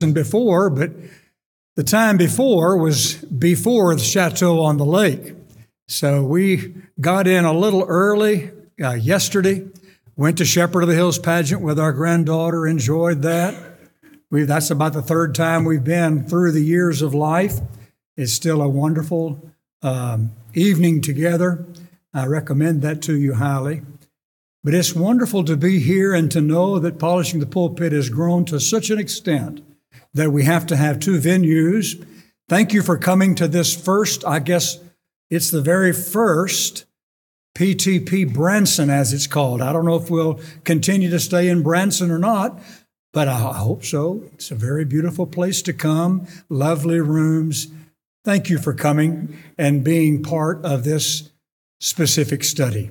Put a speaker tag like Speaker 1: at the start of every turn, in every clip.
Speaker 1: before, but the time before was before the Chateau on the Lake. So we got in a little early yesterday, went to Shepherd of the Hills pageant with our granddaughter, enjoyed that. That's about the third time we've been through the years of life. It's still a wonderful evening together. I recommend that to you highly. But it's wonderful to be here and to know that Polishing the Pulpit has grown to such an extent that we have to have two venues. Thank you for coming to this first, I guess it's the very first PTP Branson, as it's called. I don't know if we'll continue to stay in Branson or not, but I hope so. It's a very beautiful place to come, lovely rooms. Thank you for coming and being part of this specific study.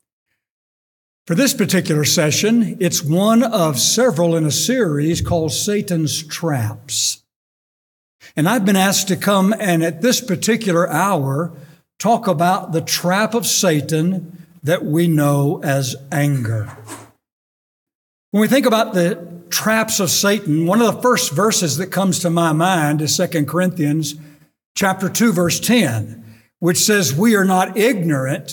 Speaker 1: For this particular session, it's one of several in a series called Satan's Traps. And I've been asked to come and at this particular hour talk about the trap of Satan that we know as anger. When we think about the traps of Satan, one of the first verses that comes to my mind is 2 Corinthians chapter 2, verse 10, which says, "We are not ignorant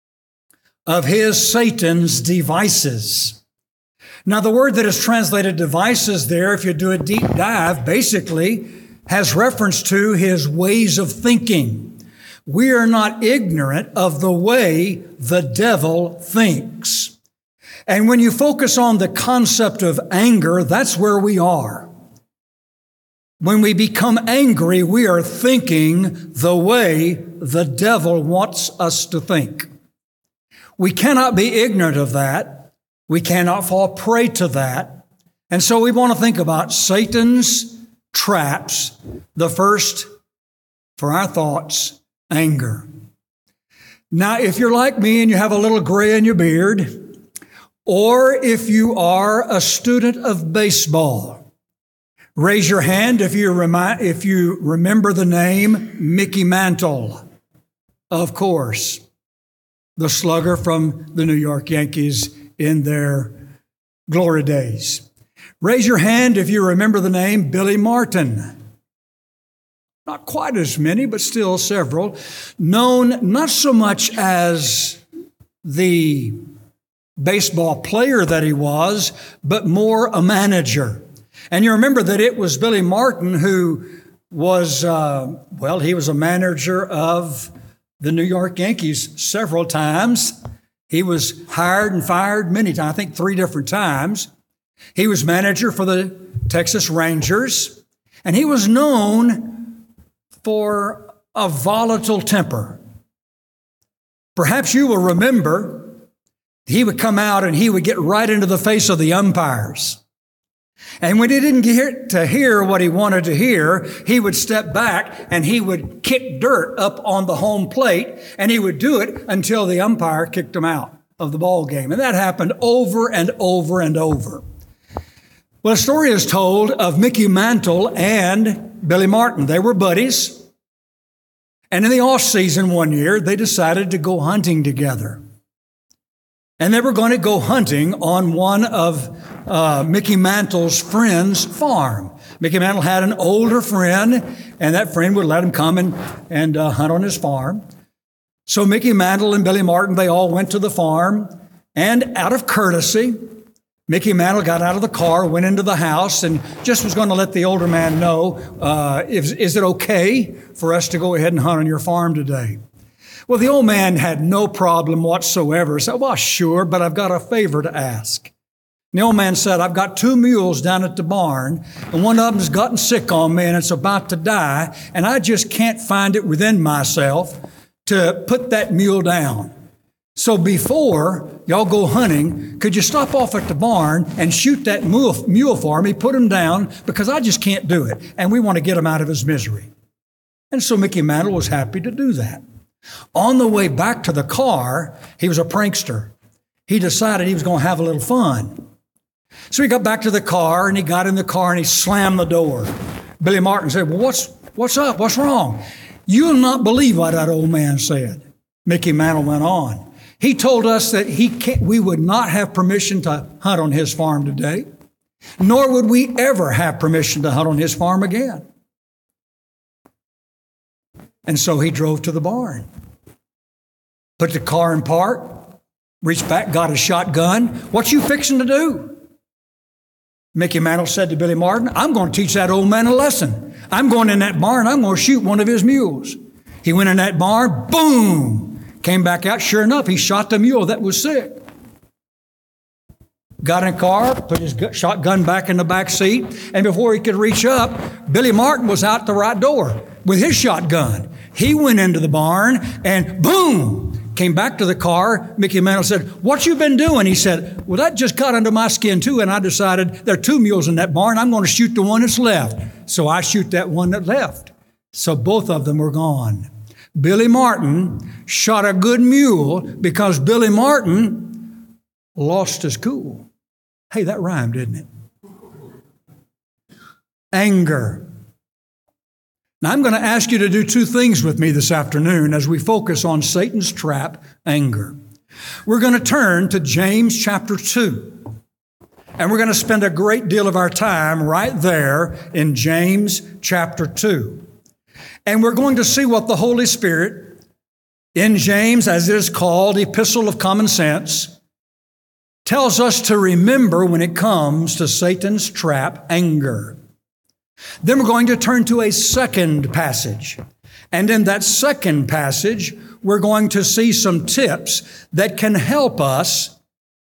Speaker 1: of his, Satan's, devices." Now, the word that is translated devices there, if you do a deep dive, basically has reference to his ways of thinking. We are not ignorant of the way the devil thinks. And when you focus on the concept of anger, that's where we are. When we become angry, we are thinking the way the devil wants us to think. We cannot be ignorant of that. We cannot fall prey to that. And so we want to think about Satan's traps. The first, for our thoughts, anger. Now, if you're like me and you have a little gray in your beard, or if you are a student of baseball, raise your hand if you remember the name Mickey Mantle. Of course, the slugger from the New York Yankees in their glory days. Raise your hand if you remember the name Billy Martin. Not quite as many, but still several. Known not so much as the baseball player that he was, but more a manager. And you remember that it was Billy Martin who was, he was a manager of the New York Yankees several times. He was hired and fired many times, I think 3 different times. He was manager for the Texas Rangers, and he was known for a volatile temper. Perhaps you will remember he would come out and he would get right into the face of the umpires. And when he didn't get to hear what he wanted to hear, he would step back and he would kick dirt up on the home plate, and he would do it until the umpire kicked him out of the ball game. And that happened over and over and over. Well, a story is told of Mickey Mantle and Billy Martin. They were buddies. And in the off season one year, they decided to go hunting together. And they were going to go hunting on one of Mickey Mantle's friend's farm. Mickey Mantle had an older friend, and that friend would let him come and hunt on his farm. So Mickey Mantle and Billy Martin, they all went to the farm, and out of courtesy, Mickey Mantle got out of the car, went into the house, and just was going to let the older man know, is it okay for us to go ahead and hunt on your farm today? Well, the old man had no problem whatsoever. He said, well, sure, but I've got a favor to ask. And the old man said, I've got 2 mules down at the barn, and one of them's gotten sick on me, and it's about to die, and I just can't find it within myself to put that mule down. So before y'all go hunting, could you stop off at the barn and shoot that mule for me, put him down, because I just can't do it, and we want to get him out of his misery. And so Mickey Mantle was happy to do that. On the way back to the car, he was a prankster. He decided he was going to have a little fun. So he got back to the car, and he got in the car, and he slammed the door. Billy Martin said, well, what's up? What's wrong? You'll not believe what that old man said. Mickey Mantle went on. He told us that we would not have permission to hunt on his farm today. nor would we ever have permission to hunt on his farm again. And so he drove to the barn, put the car in park, reached back, got a shotgun. What you fixing to do? Mickey Mantle said to Billy Martin, I'm going to teach that old man a lesson. I'm going in that barn, I'm going to shoot one of his mules. He went in that barn, boom, came back out. Sure enough, he shot the mule that was sick. Got in a car, put his shotgun back in the back seat, and before he could reach up, Billy Martin was out the right door with his shotgun. He went into the barn and boom, came back to the car. Mickey Mantle said, what you been doing? He said, well, that just got under my skin too, and I decided there are 2 mules in that barn. I'm going to shoot the one that's left. So I shoot that one that left. So both of them were gone. Billy Martin shot a good mule because Billy Martin lost his cool. Hey, that rhymed, didn't it? Anger. Now, I'm going to ask you to do 2 things with me this afternoon as we focus on Satan's trap, anger. We're going to turn to James chapter 2, and we're going to spend a great deal of our time right there in James chapter 2. And we're going to see what the Holy Spirit in James, as it is called, Epistle of Common Sense, tells us to remember when it comes to Satan's trap, anger. Then we're going to turn to a second passage. And in that second passage, we're going to see some tips that can help us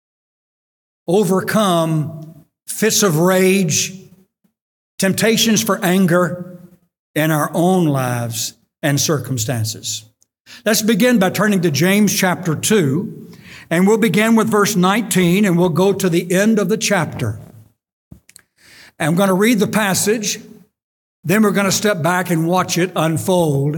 Speaker 1: overcome fits of rage, temptations for anger in our own lives and circumstances. Let's begin by turning to James chapter 2, and we'll begin with verse 19, and we'll go to the end of the chapter. I'm going to read the passage, then we're going to step back and watch it unfold,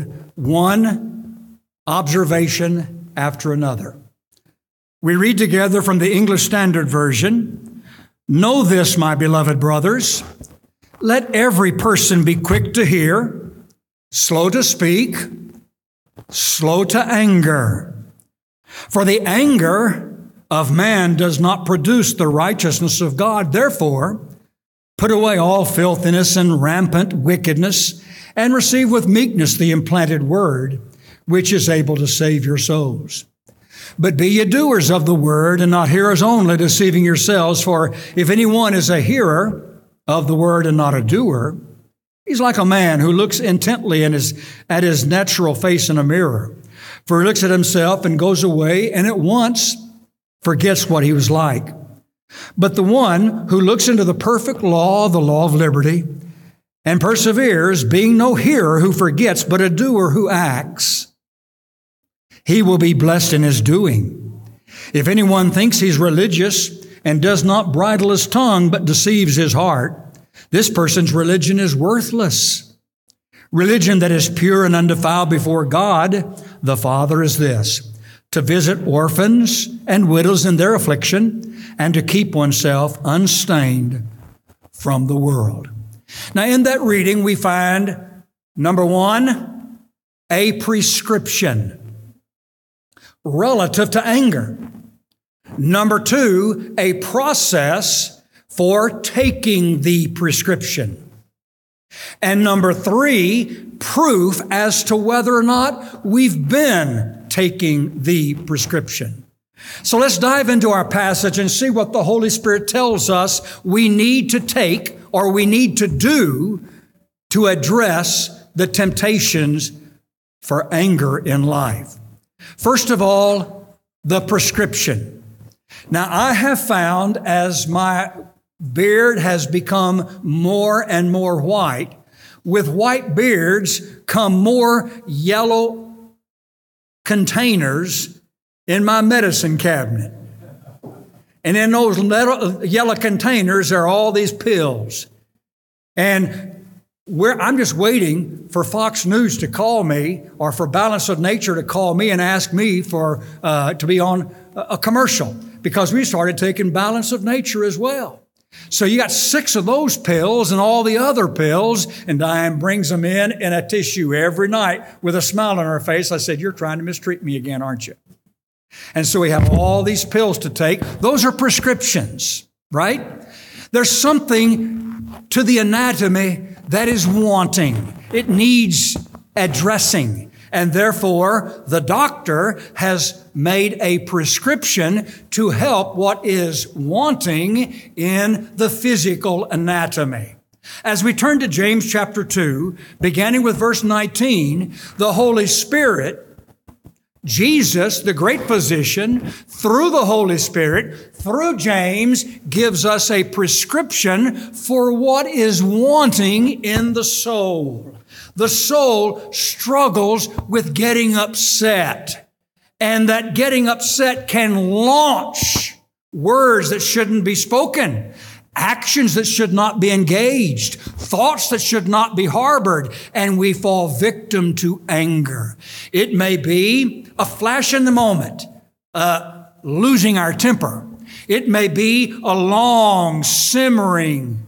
Speaker 1: one observation after another. We read together from the English Standard Version, "Know this, my beloved brothers, let every person be quick to hear, slow to speak, slow to anger. For the anger of man does not produce the righteousness of God. Therefore, put away all filthiness and rampant wickedness, and receive with meekness the implanted word, which is able to save your souls. But be ye doers of the word, and not hearers only, deceiving yourselves. For if anyone is a hearer of the word and not a doer, he's like a man who looks intently at his natural face in a mirror. For he looks at himself and goes away, and at once forgets what he was like. But the one who looks into the perfect law, the law of liberty, and perseveres, being no hearer who forgets, but a doer who acts, he will be blessed in his doing. If anyone thinks he's religious and does not bridle his tongue, but deceives his heart, this person's religion is worthless. Religion that is pure and undefiled before God, the Father, is this: to visit orphans and widows in their affliction, and to keep oneself unstained from the world." Now, in that reading, we find, number one, a prescription relative to anger. Number two, a process for taking the prescription. And number three, proof as to whether or not we've been taking the prescription. So let's dive into our passage and see what the Holy Spirit tells us we need to take or we need to do to address the temptations for anger in life. First of all, the prescription. Now, I have found as my beard has become more and more white, with white beards come more yellow containers in my medicine cabinet. And in those yellow containers are all these pills. And I'm just waiting for Fox News to call me, or for Balance of Nature to call me and ask me to be on a commercial, because we started taking Balance of Nature as well. So you got 6 of those pills and all the other pills, and Diane brings them in a tissue every night with a smile on her face. I said, "You're trying to mistreat me again, aren't you?" And so we have all these pills to take. Those are prescriptions, right? There's something to the anatomy that is wanting. It needs addressing. And therefore, the doctor has made a prescription to help what is wanting in the physical anatomy. As we turn to James chapter 2, beginning with verse 19, the Holy Spirit, Jesus, the great physician, through the Holy Spirit, through James, gives us a prescription for what is wanting in the soul. The soul struggles with getting upset, and that getting upset can launch words that shouldn't be spoken, actions that should not be engaged, thoughts that should not be harbored, and we fall victim to anger. It may be a flash in the moment, losing our temper. It may be a long, simmering,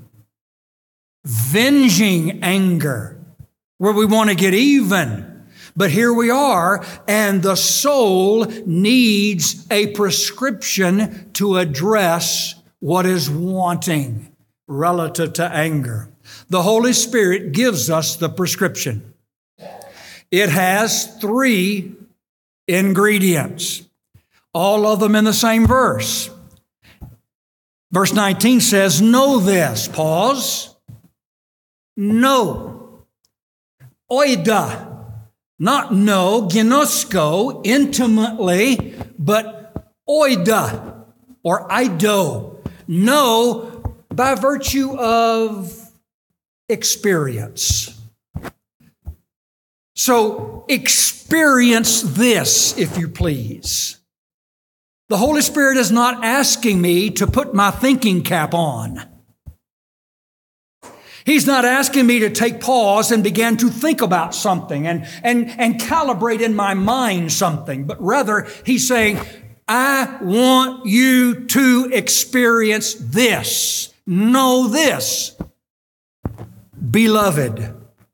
Speaker 1: venging anger where we want to get even. But here we are, and the soul needs a prescription to address what is wanting relative to anger. The Holy Spirit gives us the prescription. It has 3 ingredients, all of them in the same verse. Verse 19 says, know this. Pause. Know. Oida. Not know, ginosko, intimately, but oida, or ido. Know by virtue of experience. So experience this, if you please. The Holy Spirit is not asking me to put my thinking cap on. He's not asking me to take pause and begin to think about something and calibrate in my mind something, but rather He's saying, I want you to experience this. Know this. Beloved.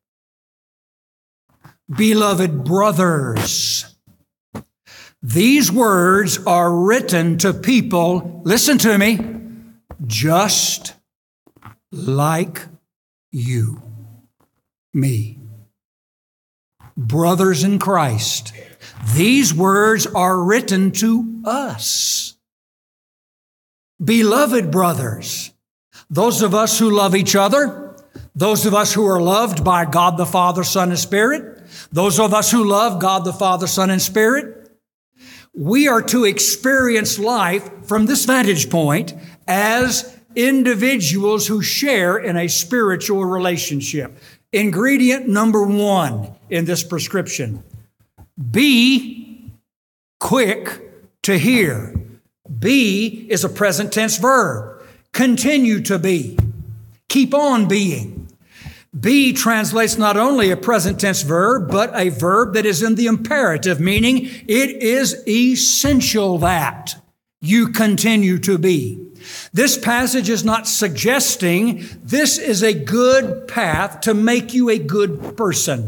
Speaker 1: Beloved brothers. These words are written to people, listen to me, just like you, me. Brothers in Christ. These words are written to us. Beloved brothers, those of us who love each other, those of us who are loved by God the Father, Son, and Spirit, those of us who love God the Father, Son, and Spirit, we are to experience life from this vantage point as individuals who share in a spiritual relationship. Ingredient number 1 in this prescription. Be quick to hear. Be is a present tense verb. Continue to be. Keep on being. Be translates not only a present tense verb, but a verb that is in the imperative, meaning it is essential that you continue to be. This passage is not suggesting this is a good path to make you a good person.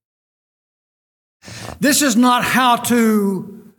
Speaker 1: This is not how to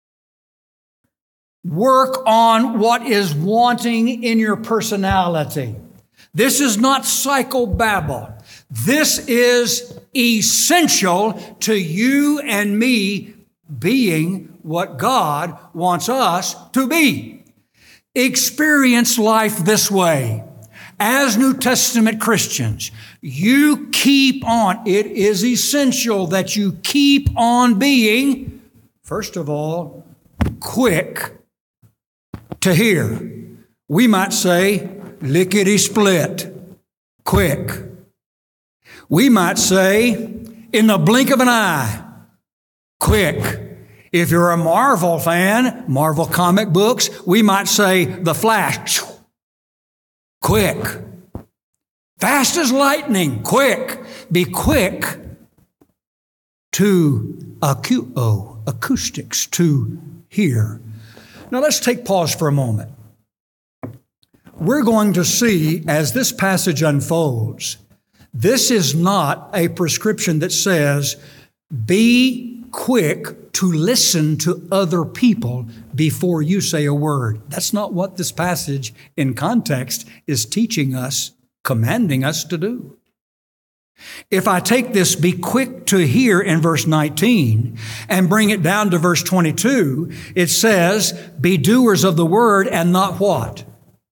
Speaker 1: work on what is wanting in your personality. This is not psychobabble. This is essential to you and me being what God wants us to be. Experience life this way. As New Testament Christians, you keep on. It is essential that you keep on being, first of all, quick to hear. We might say, lickety-split, quick. We might say, in the blink of an eye, quick. If you're a Marvel fan, Marvel comic books, we might say the Flash, quick. Fast as lightning, quick. Be quick to acoustics, to hear. Now let's take pause for a moment. We're going to see as this passage unfolds, this is not a prescription that says, be quick to listen to other people before you say a word. That's not what this passage in context is teaching us, commanding us to do. If I take this be quick to hear in verse 19 and bring it down to verse 22, it says, be doers of the word and not what?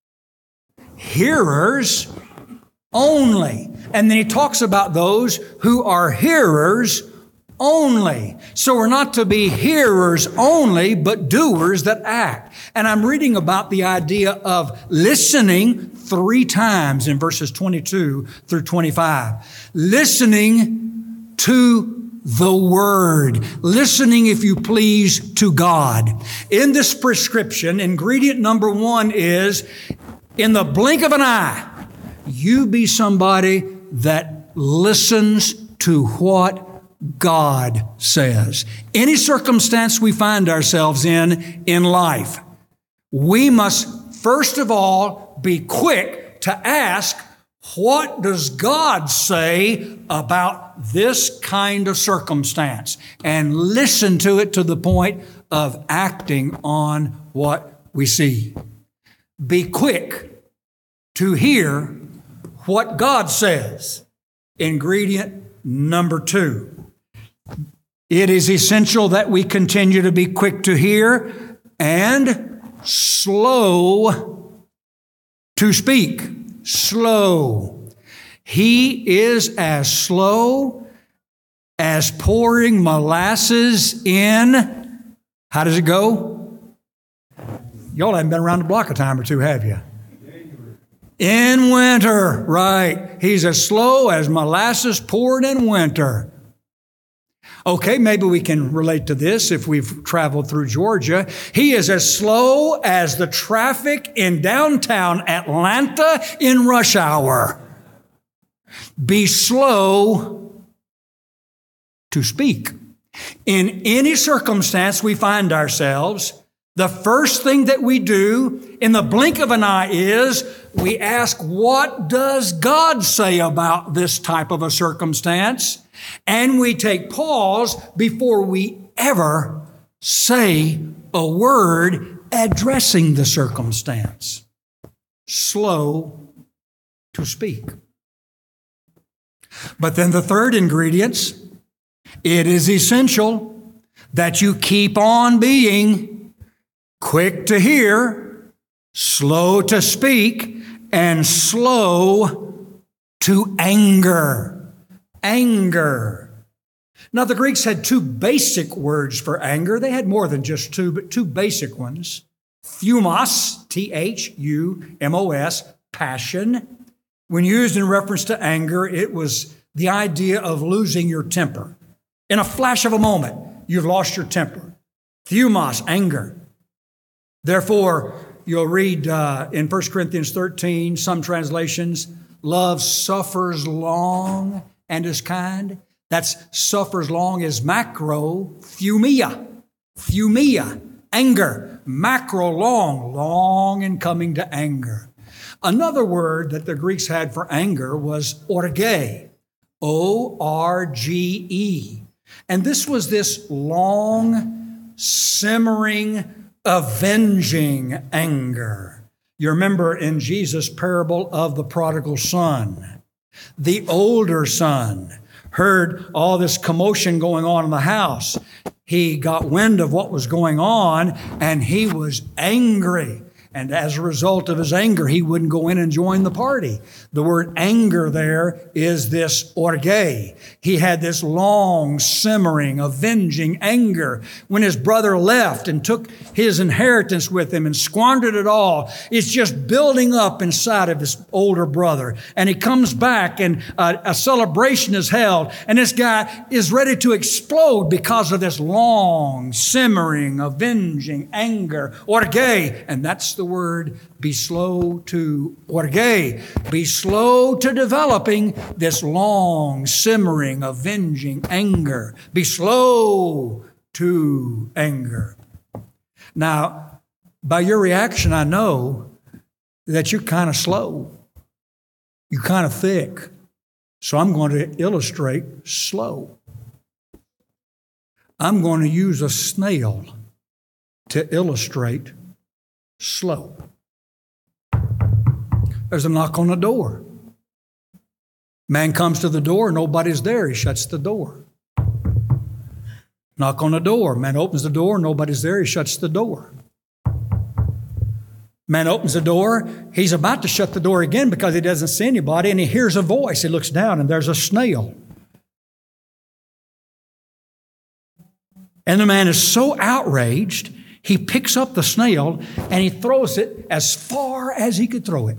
Speaker 1: Hearers only. And then he talks about those who are hearers only. So we're not to be hearers only, but doers that act. And I'm reading about the idea of listening 3 times in verses 22 through 25. Listening to the Word. Listening, if you please, to God. In this prescription, ingredient number 1 is, in the blink of an eye, you be somebody that listens to what God says. Any circumstance we find ourselves in life, we must first of all be quick to ask, what does God say about this kind of circumstance? And listen to it to the point of acting on what we see. Be quick to hear what God says. Ingredient number 2. It is essential that we continue to be quick to hear and slow to speak. Slow. He is as slow as pouring molasses in, how does it go? Y'all haven't been around the block a time or two, have you? In winter, right. He's as slow as molasses poured in winter. Okay, maybe we can relate to this if we've traveled through Georgia. He is as slow as the traffic in downtown Atlanta in rush hour. Be slow to speak. In any circumstance we find ourselves, the first thing that we do in the blink of an eye is we ask, what does God say about this type of a circumstance? And we take pause before we ever say a word addressing the circumstance. Slow to speak. But then the third ingredient, it is essential that you keep on being quick to hear, slow to speak, and slow to anger. Anger. Now, the Greeks had 2 basic words for anger. They had more than just 2, but 2 basic ones. Thumos, Thumos, passion. When used in reference to anger, it was the idea of losing your temper. In a flash of a moment, you've lost your temper. Thumos, anger. Therefore, you'll read in 1 Corinthians 13, some translations, love suffers long and is kind. That's suffers long is macro, thumia, anger. Macro, long in coming to anger. Another word that the Greeks had for anger was orge, O-R-G-E. And this was this long, simmering, avenging anger. You remember in Jesus' parable of the prodigal son, the older son heard all this commotion going on in the house. He got wind of what was going on, and he was angry. And as a result of his anger, he wouldn't go in and join the party. The word anger there is this orge. He had this long, simmering, avenging anger. When his brother left and took his inheritance with him and squandered it all, it's just building up inside of his older brother. And he comes back and a celebration is held. And this guy is ready to explode because of this long, simmering, avenging anger. Orge. And that's the word, be slow to orge. Be slow to developing this long, simmering, avenging anger. Be slow to anger. Now, by your reaction, I know that you're kind of slow. You're kind of thick. So I'm going to illustrate slow. I'm going to use a snail to illustrate slow. There's a knock on the door. Man comes to the door, nobody's there. He shuts the door. Knock on the door. Man opens the door, nobody's there. He shuts the door. Man opens the door. He's about to shut the door again because he doesn't see anybody, and he hears a voice. He looks down, and there's a snail. And the man is so outraged, he picks up the snail, and he throws it as far as he could throw it.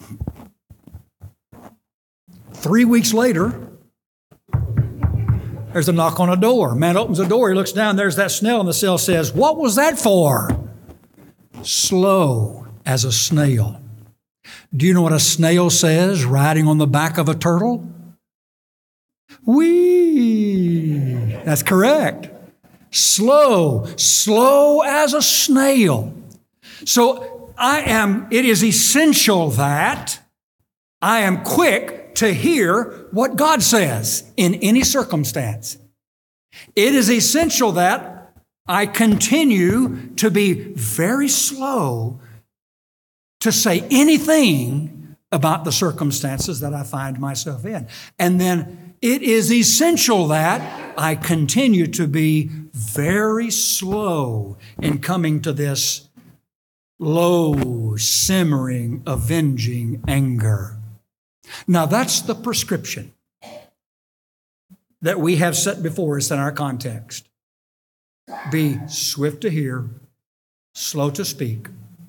Speaker 1: 3 weeks later, there's a knock on a door. Man opens the door. He looks down. There's that snail, and the snail says, "What was that for?" Slow as a snail. Do you know what a snail says riding on the back of a turtle? Whee! That's correct. Slow as a snail. So it is essential that I am quick to hear what God says in any circumstance. It is essential that I continue to be very slow to say anything about the circumstances that I find myself in. And then it is essential that I continue to be very slow in coming to this low, simmering, avenging anger. Now, that's the prescription that we have set before us in our context. Be swift to hear, slow to speak,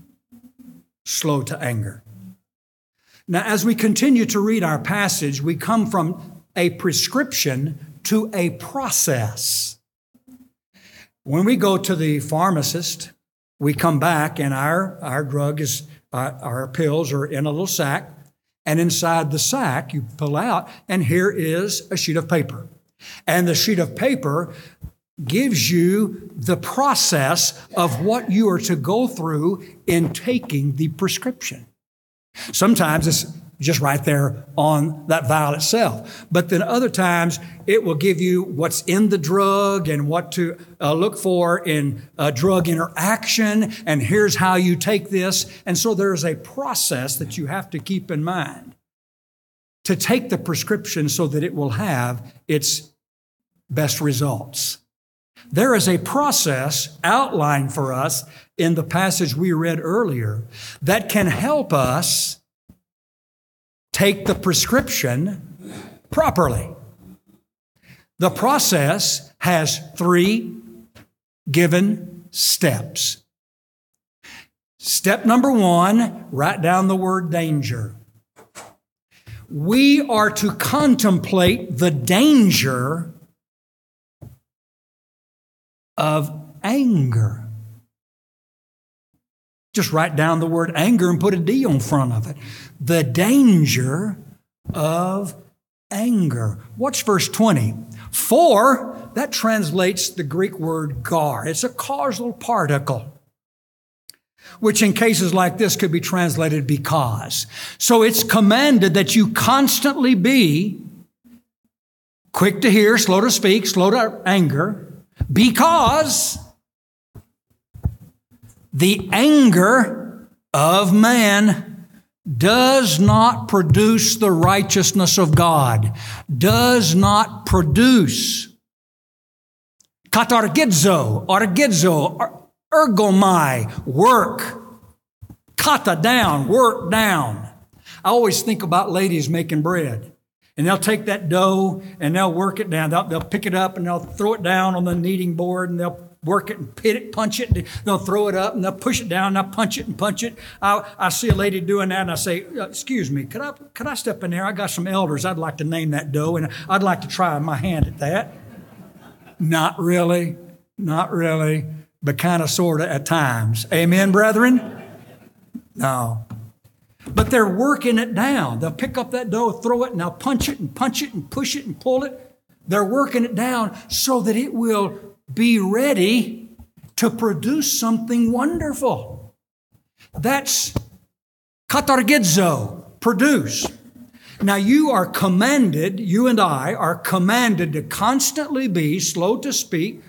Speaker 1: slow to anger. Now, as we continue to read our passage, we come from a prescription to a process. When we go to the pharmacist, we come back and our drug is, our pills are in a little sack. And inside the sack, you pull out, and here is a sheet of paper. And the sheet of paper gives you the process of what you are to go through in taking the prescription. Sometimes it's just right there on that vial itself. But then other times, it will give you what's in the drug and what to look for in drug interaction, and here's how you take this. And so there's a process that you have to keep in mind to take the prescription so that it will have its best results. There is a process outlined for us in the passage we read earlier that can help us take the prescription properly. The process has 3 given steps. Step number 1, write down the word danger. We are to contemplate the danger of anger. Just write down the word anger and put a D on front of it. The danger of anger. Watch verse 20. For, that translates the Greek word gar. It's a causal particle, which in cases like this could be translated because. So it's commanded that you constantly be quick to hear, slow to speak, slow to anger, because the anger of man does not produce the righteousness of God, does not produce katargizo, ergomai, work, kata down, work down. I always think about ladies making bread. And they'll take that dough and they'll work it down. They'll pick it up and they'll throw it down on the kneading board and they'll work it and pit it, punch it. They'll throw it up and they'll push it down and they'll punch it and punch it. I see a lady doing that and I say, excuse me, could I step in there? I got some elders. I'd like to name that dough and I'd like to try my hand at that. Not really, but kind of, sort of at times. Amen, brethren? No. But they're working it down. They'll pick up that dough, throw it, and they'll punch it and push it and pull it. They're working it down so that it will be ready to produce something wonderful. That's katargizo, produce. Now you are commanded, you and I are commanded to constantly be slow to speak,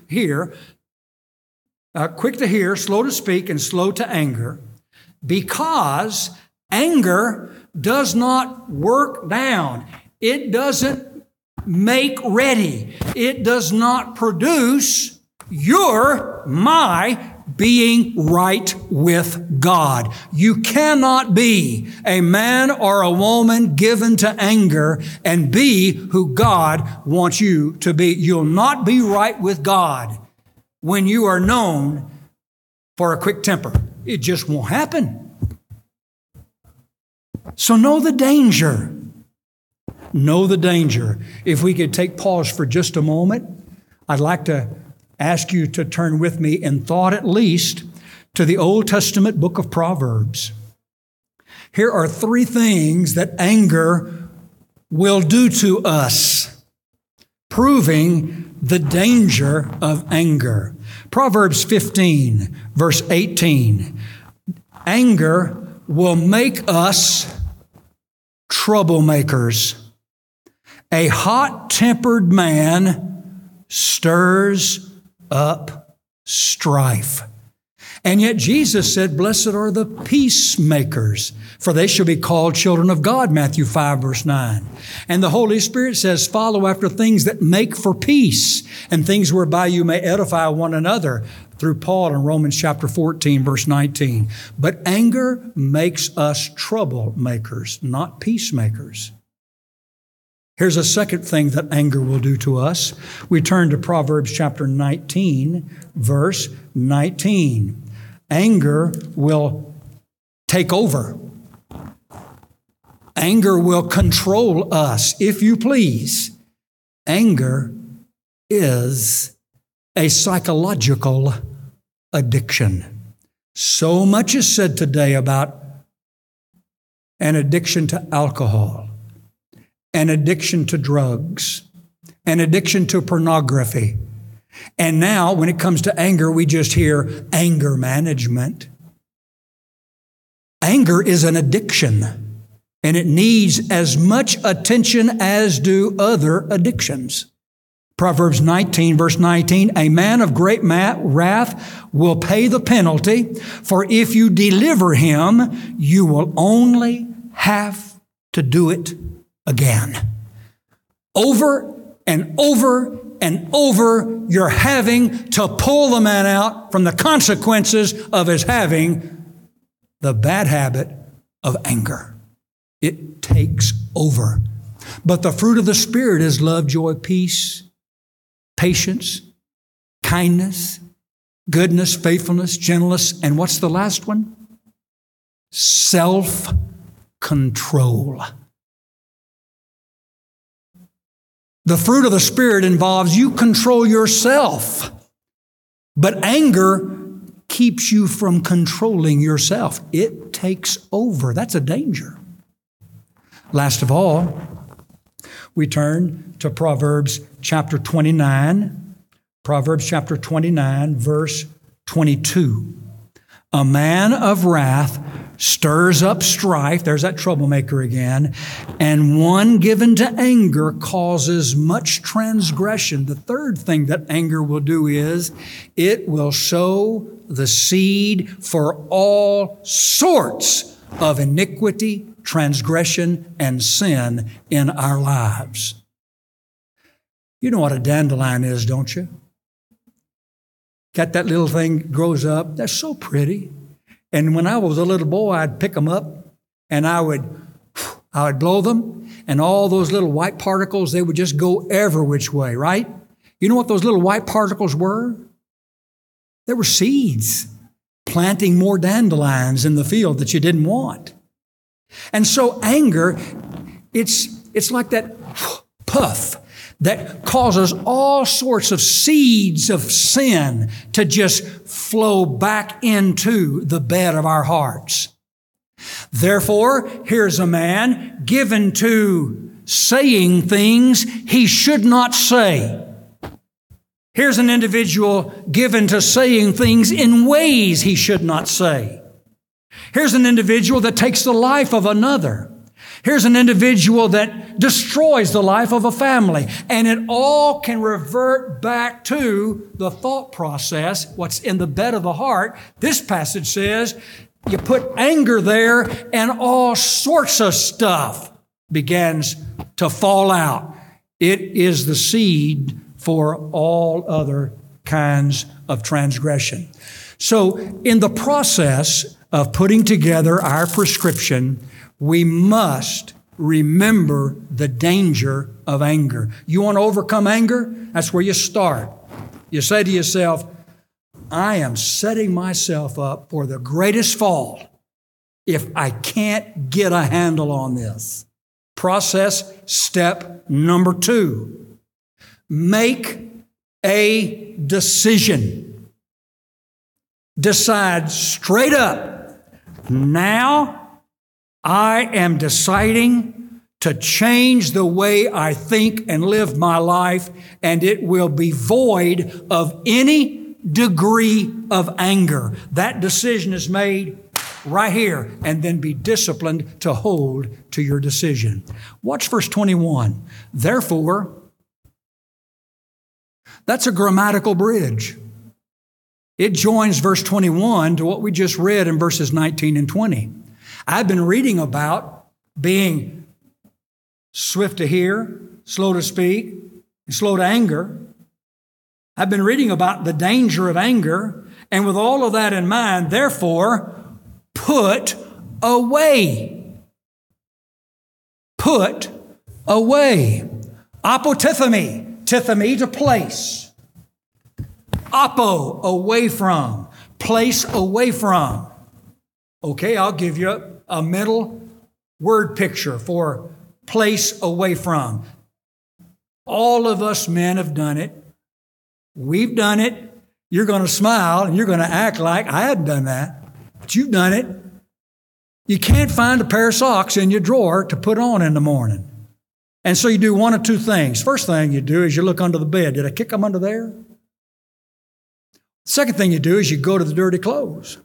Speaker 1: quick to hear, slow to speak, and slow to anger, because anger does not work down. It doesn't make ready. It does not produce my being right with God. You cannot be a man or a woman given to anger and be who God wants you to be. You'll not be right with God when you are known for a quick temper. It just won't happen. So know the danger. Know the danger. If we could take pause for just a moment, I'd like to ask you to turn with me in thought at least to the Old Testament book of Proverbs. Here are 3 things that anger will do to us, proving the danger of anger. Proverbs 15, verse 18. Anger will make us troublemakers. A hot-tempered man stirs up strife. And yet Jesus said, blessed are the peacemakers, for they shall be called children of God, Matthew 5, verse 9. And the Holy Spirit says, follow after things that make for peace, and things whereby you may edify one another, through Paul in Romans chapter 14, verse 19. But anger makes us troublemakers, not peacemakers. Here's a second thing that anger will do to us. We turn to Proverbs chapter 19, verse 19. Anger will take over. Anger will control us, if you please. Anger is a psychological addiction. So much is said today about an addiction to alcohol, an addiction to drugs, an addiction to pornography. And now, when it comes to anger, we just hear anger management. Anger is an addiction, and it needs as much attention as do other addictions. Proverbs 19, verse 19, a man of great wrath will pay the penalty, for if you deliver him, you will only have to do it again. Over and over and over, you're having to pull the man out from the consequences of his having the bad habit of anger. It takes over. But the fruit of the Spirit is love, joy, peace, patience, kindness, goodness, faithfulness, gentleness, and what's the last one? Self-control. The fruit of the Spirit involves you control yourself, but anger keeps you from controlling yourself. It takes over. That's a danger. Last of all, we turn to Proverbs chapter 29. Proverbs chapter 29, verse 22. A man of wrath stirs up strife, there's that troublemaker again, and one given to anger causes much transgression. The third thing that anger will do is it will sow the seed for all sorts of iniquity, transgression, and sin in our lives. You know what a dandelion is, don't you? Got that little thing grows up. They're so pretty. And when I was a little boy, I'd pick them up and I would blow them, and all those little white particles, they would just go every which way, right? You know what those little white particles were? They were seeds, planting more dandelions in the field that you didn't want. And so anger, it's like that puff that causes all sorts of seeds of sin to just flow back into the bed of our hearts. Therefore, here's a man given to saying things he should not say. Here's an individual given to saying things in ways he should not say. Here's an individual that takes the life of another. Here's an individual that destroys the life of a family, and it all can revert back to the thought process, what's in the bed of the heart. This passage says you put anger there, and all sorts of stuff begins to fall out. It is the seed for all other kinds of transgression. So in the process of putting together our prescription, we must remember the danger of anger. You want to overcome anger? That's where you start. You say to yourself, I am setting myself up for the greatest fall if I can't get a handle on this. Process step number 2. Make a decision. Decide straight up, now I am deciding to change the way I think and live my life, and it will be void of any degree of anger. That decision is made right here, and then be disciplined to hold to your decision. Watch verse 21. Therefore, that's a grammatical bridge. It joins verse 21 to what we just read in verses 19 and 20. I've been reading about being swift to hear, slow to speak, and slow to anger. I've been reading about the danger of anger, and with all of that in mind, therefore, put away. Put away. Apotithemi, tithemi to place. Apo, away from. Place, away from. Okay, I'll give you a mental word picture for place away from. All of us men have done it. We've done it. You're going to smile and you're going to act like I hadn't done that, but you've done it. You can't find a pair of socks in your drawer to put on in the morning. And so you do one of two things. First thing you do is you look under the bed. Did I kick them under there? Second thing you do is you go to the dirty clothes.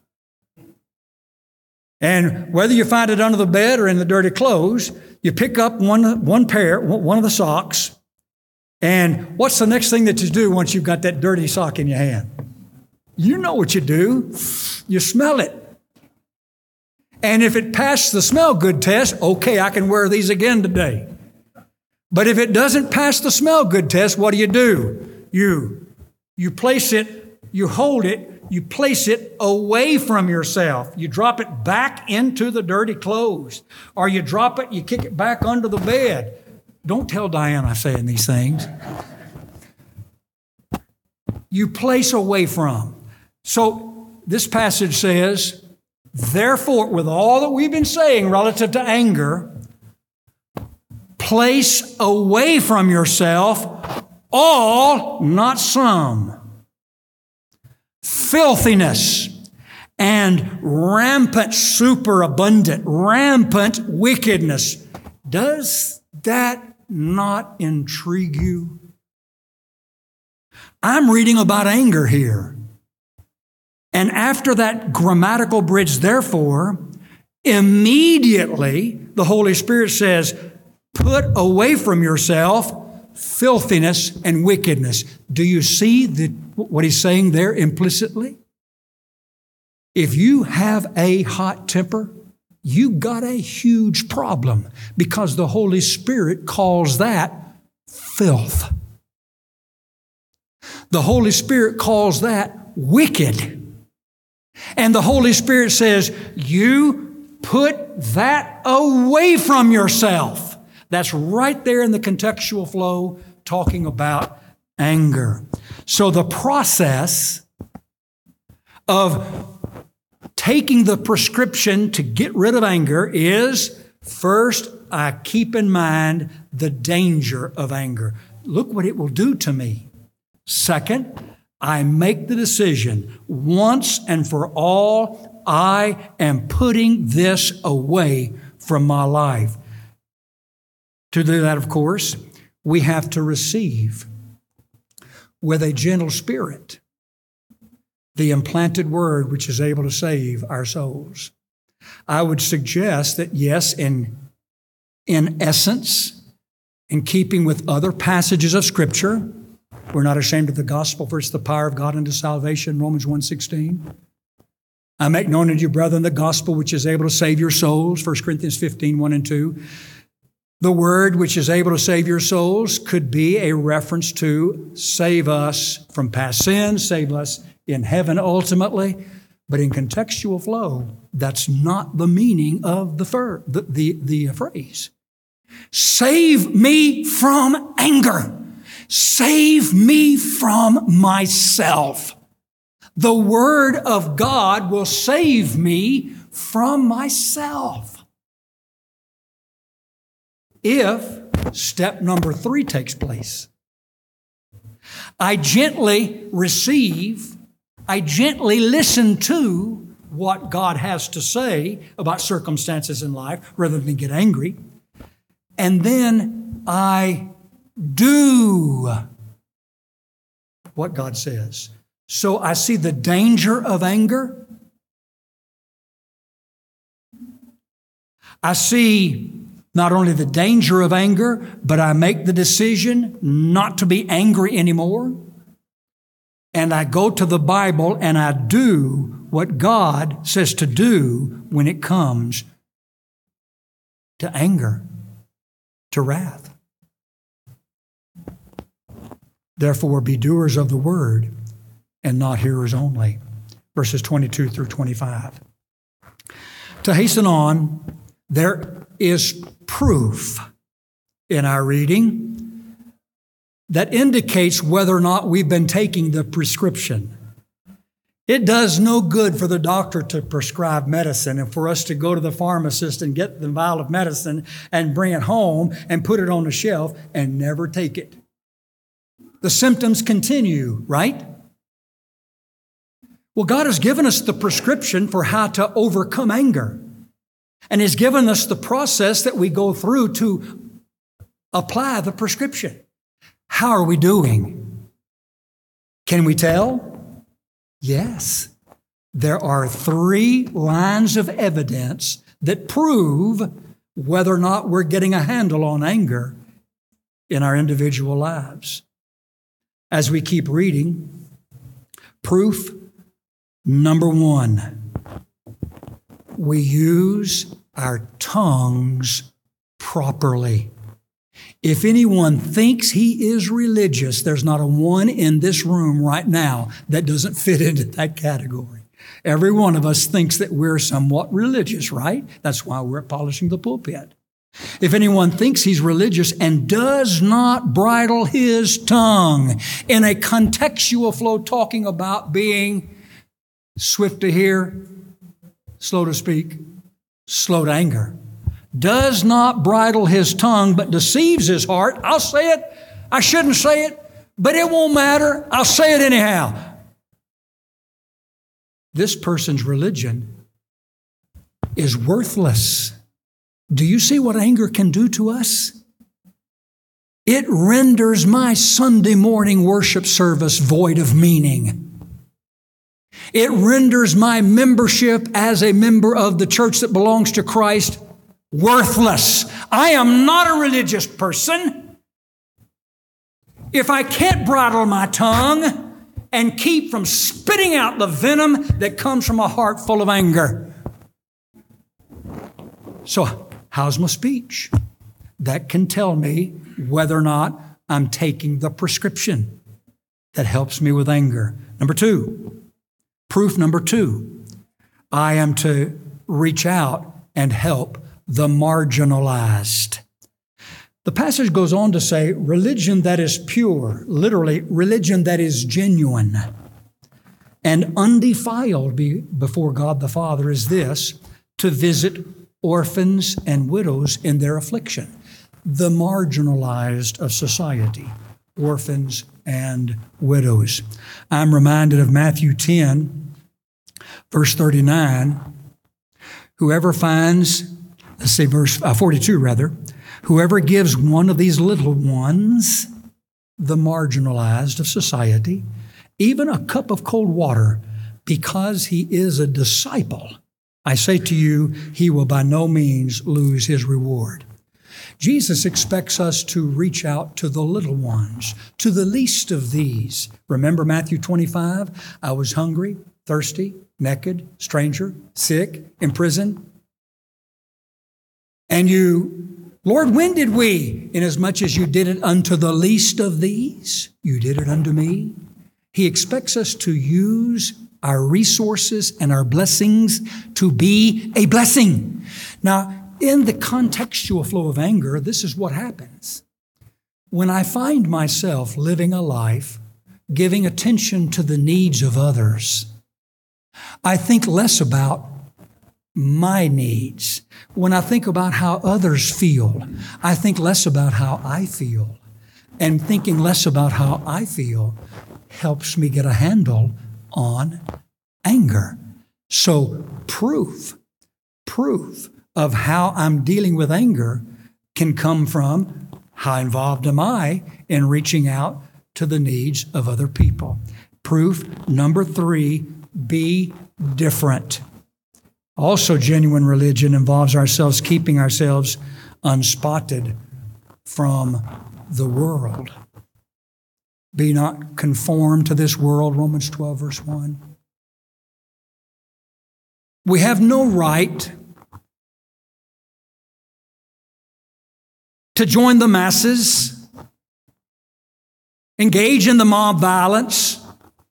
Speaker 1: And whether you find it under the bed or in the dirty clothes, you pick up one pair, one of the socks, and what's the next thing that you do once you've got that dirty sock in your hand? You know what you do. You smell it. And if it passed the smell good test, okay, I can wear these again today. But if it doesn't pass the smell good test, what do? You place it, you hold it, you place it away from yourself. You drop it back into the dirty clothes. Or you drop it, you kick it back under the bed. Don't tell Diane I'm saying these things. You place away from. So this passage says, therefore, with all that we've been saying relative to anger, place away from yourself all, not some, filthiness and rampant superabundant, rampant wickedness. Does that not intrigue you? I'm reading about anger here. And after that grammatical bridge, therefore, immediately the Holy Spirit says, put away from yourself filthiness and wickedness. Do you see what he's saying there implicitly? If you have a hot temper, you got a huge problem because the Holy Spirit calls that filth. The Holy Spirit calls that wicked. And the Holy Spirit says, you put that away from yourself. That's right there in the contextual flow talking about anger. So the process of taking the prescription to get rid of anger is, first, I keep in mind the danger of anger. Look what it will do to me. Second, I make the decision once and for all, I am putting this away from my life. To do that, of course, we have to receive with a gentle spirit the implanted word which is able to save our souls. I would suggest that, yes, in in essence, in keeping with other passages of Scripture. We're not ashamed of the gospel, for it's the power of God unto salvation, Romans 1:16. I make known unto you, brethren, the gospel which is able to save your souls, 1 Corinthians 15, 1 and 2. The word which is able to save your souls could be a reference to save us from past sins, save us in heaven ultimately. But in contextual flow, that's not the meaning of the phrase. Save me from anger. Save me from myself. The Word of God will save me from myself. If step number 3 takes place, I gently receive, I gently listen to what God has to say about circumstances in life rather than get angry, and then I do what God says. So I see the danger of anger. I see not only the danger of anger, but I make the decision not to be angry anymore. And I go to the Bible and I do what God says to do when it comes to anger, to wrath. Therefore, be doers of the word and not hearers only. Verses 22 through 25. To hasten on, there is proof in our reading that indicates whether or not we've been taking the prescription. It does no good for the doctor to prescribe medicine and for us to go to the pharmacist and get the vial of medicine and bring it home and put it on the shelf and never take it. The symptoms continue, right? Well, God has given us the prescription for how to overcome anger. And He's given us the process that we go through to apply the prescription. How are we doing? Can we tell? Yes. There are 3 lines of evidence that prove whether or not we're getting a handle on anger in our individual lives. As we keep reading, proof number 1, we use our tongues properly. If anyone thinks he is religious, there's not a one in this room right now that doesn't fit into that category. Every one of us thinks that we're somewhat religious, right? That's why we're polishing the pulpit. If anyone thinks he's religious and does not bridle his tongue, in a contextual flow talking about being swift to hear, slow to speak, slow to anger, does not bridle his tongue, but deceives his heart. I'll say it. I shouldn't say it, but it won't matter. I'll say it anyhow. This person's religion is worthless. Do you see what anger can do to us? It renders my Sunday morning worship service void of meaning. It renders my membership as a member of the church that belongs to Christ worthless. I am not a religious person if I can't bridle my tongue and keep from spitting out the venom that comes from a heart full of anger. So, how's my speech? That can tell me whether or not I'm taking the prescription that helps me with anger. Number 2, proof number 2, I am to reach out and help the marginalized. The passage goes on to say, religion that is pure, literally, religion that is genuine and undefiled before God the Father is this, to visit orphans and widows in their affliction. The marginalized of society, orphans and widows. I'm reminded of Matthew 10, verse 39. Whoever finds, let's say verse 42 rather, whoever gives one of these little ones, the marginalized of society, even a cup of cold water, because he is a disciple, I say to you, he will by no means lose his reward. Jesus expects us to reach out to the little ones, to the least of these. Remember Matthew 25? I was hungry, thirsty, naked, stranger, sick, in prison. And you, Lord, when did we? Inasmuch as you did it unto the least of these, you did it unto me. He expects us to use our resources and our blessings to be a blessing. Now, in the contextual flow of anger, this is what happens. When I find myself living a life, giving attention to the needs of others, I think less about my needs. When I think about how others feel, I think less about how I feel. And thinking less about how I feel helps me get a handle on anger. So proof of how I'm dealing with anger can come from how involved am I in reaching out to the needs of other people. Proof number 3, be different. Also, genuine religion involves ourselves keeping ourselves unspotted from the world. Be not conformed to this world, Romans 12, verse 1. We have no right to join the masses, engage in the mob violence,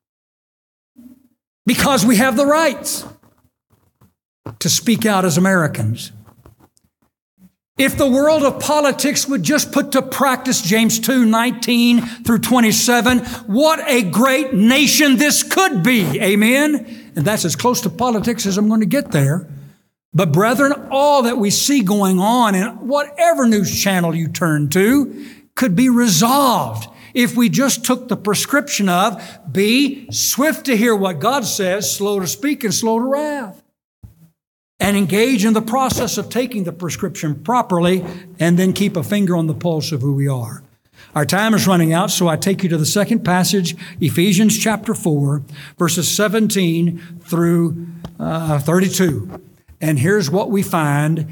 Speaker 1: because we have the rights to speak out as Americans. If the world of politics would just put to practice James 2:19 through 27, what a great nation this could be. Amen? And that's as close to politics as I'm going to get there. But brethren, all that we see going on in whatever news channel you turn to could be resolved if we just took the prescription of be swift to hear what God says, slow to speak and slow to wrath. And engage in the process of taking the prescription properly and then keep a finger on the pulse of who we are. Our time is running out, so I take you to the second passage, Ephesians chapter 4, verses 17 through 32. And here's what we find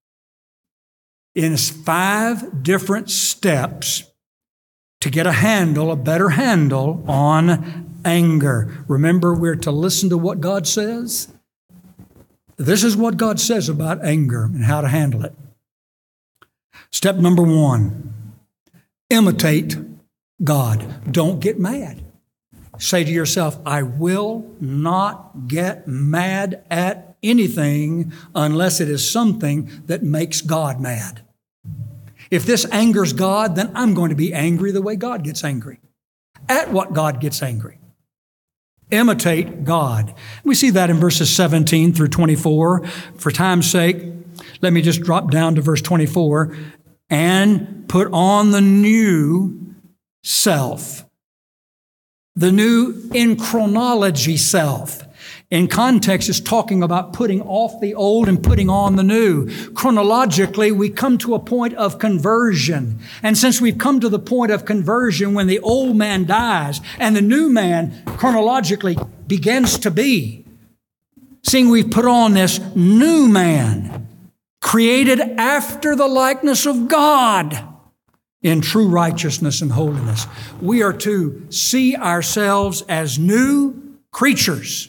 Speaker 1: in 5 different steps to get a better handle on anger. Remember, we're to listen to what God says. This is what God says about anger and how to handle it. Step number 1, imitate God. Don't get mad. Say to yourself, I will not get mad at anything unless it is something that makes God mad. If this angers God, then I'm going to be angry the way God gets angry, at what God gets angry. Imitate God. We see that in verses 17 through 24. For time's sake, let me just drop down to verse 24. And put on the new self. The new in chronology self. In context, it's talking about putting off the old and putting on the new. Chronologically, we come to a point of conversion. And since we've come to the point of conversion when the old man dies and the new man chronologically begins to be, seeing we've put on this new man, created after the likeness of God in true righteousness and holiness. We are to see ourselves as new creatures,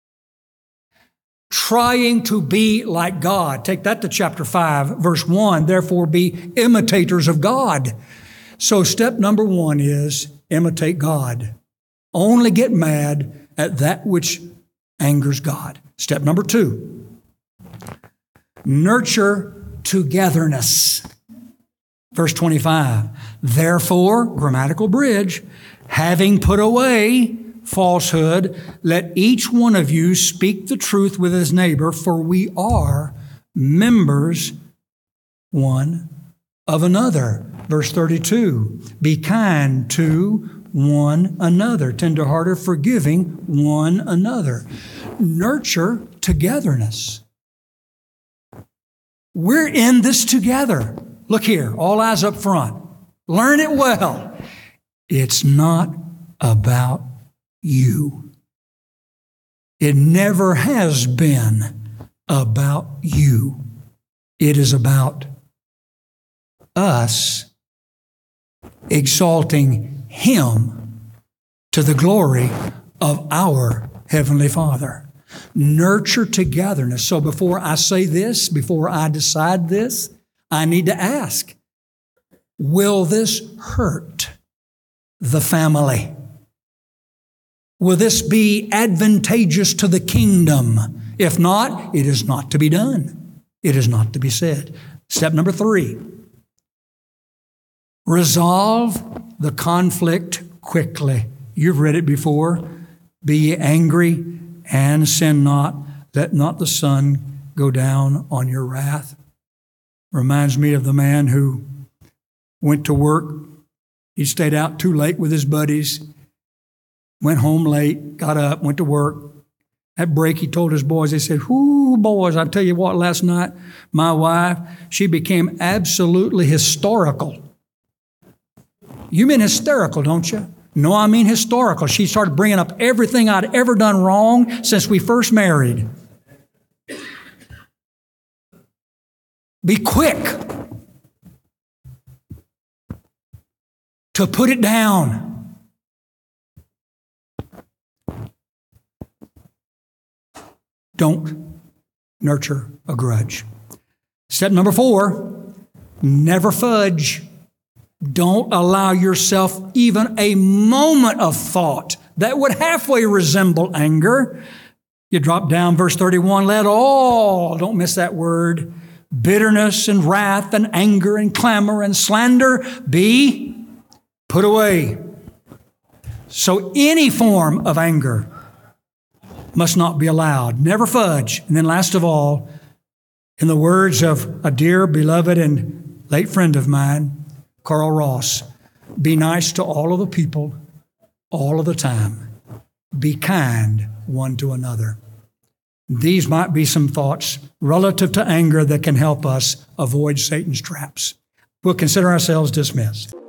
Speaker 1: trying to be like God. Take that to chapter 5, verse 1. Therefore, be imitators of God. So step number 1 is imitate God. Only get mad at that which angers God. Step number 2, nurture togetherness. Verse 25, therefore, grammatical bridge, having put away falsehood, let each one of you speak the truth with his neighbor, for we are members one of another. Verse 32, be kind to one another, tenderhearted, forgiving one another. Nurture togetherness. We're in this together. Look here, all eyes up front. Learn it well. It's not about you. It never has been about you. It is about us exalting Him to the glory of our Heavenly Father. Nurture togetherness. So before I say this, before I decide this, I need to ask, will this hurt the family? Will this be advantageous to the kingdom? If not, it is not to be done. It is not to be said. Step number 3. Resolve the conflict quickly. You've read it before. Be ye angry and sin not. Let not the sun go down on your wrath. Reminds me of the man who went to work. He stayed out too late with his buddies. Went home late, got up, went to work. At break, he told his boys, they said, "Whoo, boys, I tell you what, last night, my wife, she became absolutely historical." You mean hysterical, don't you? No, I mean historical. She started bringing up everything I'd ever done wrong since we first married. Be quick to put it down. Don't nurture a grudge. Step number 4, never fudge. Don't allow yourself even a moment of thought that would halfway resemble anger. You drop down verse 31, let all, don't miss that word, bitterness and wrath and anger and clamor and slander be put away. So any form of anger must not be allowed. Never fudge. And then last of all, in the words of a dear, beloved, and late friend of mine, Carl Ross, be nice to all of the people, all of the time. Be kind one to another. These might be some thoughts relative to anger that can help us avoid Satan's traps. We'll consider ourselves dismissed.